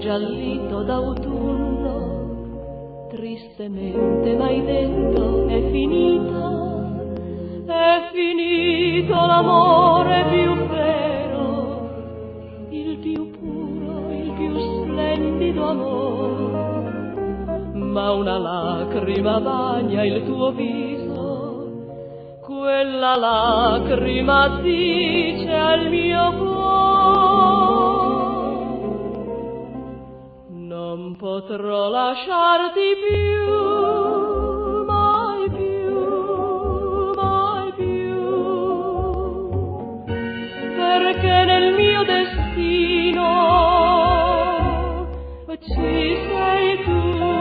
ingiallito d'autunno, tristemente m'hai detto è finito l'amore più vero, il più puro, il più splendido amore. Ma una lacrima bagna il tuo viso, quella lacrima dice al mio cuore: non potrò lasciarti più, mai più, mai più, perché nel mio destino ci sei tu.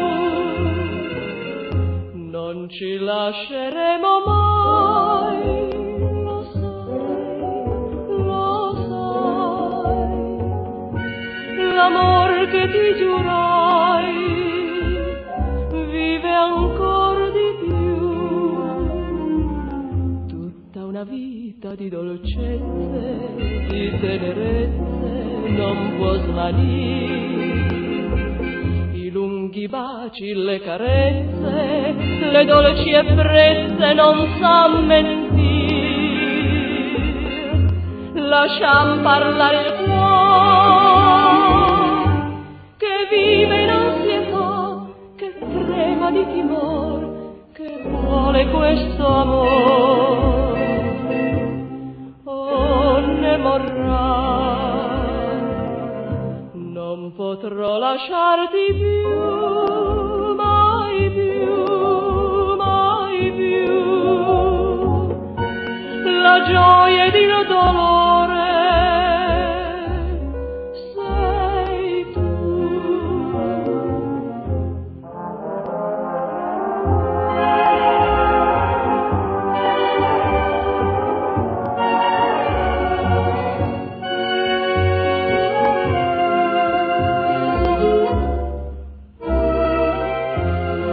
Non ci lasceremo mai, lo sai, l'amor che ti giurai vive ancor di più. Tutta una vita di dolcezze, di tenerezze non può svanire, i lunghi baci, le carezze, le dolci ebbrezze non san mentir. Lasciam parlare il cuore che vive in ansietà, che trema di timore, che vuole questo amore. Oh, ne morrà, non potrò lasciarti più, mai più, mai più. La gioia ed il dolore sei tu.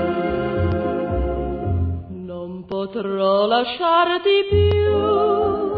Non potrò lasciarti più,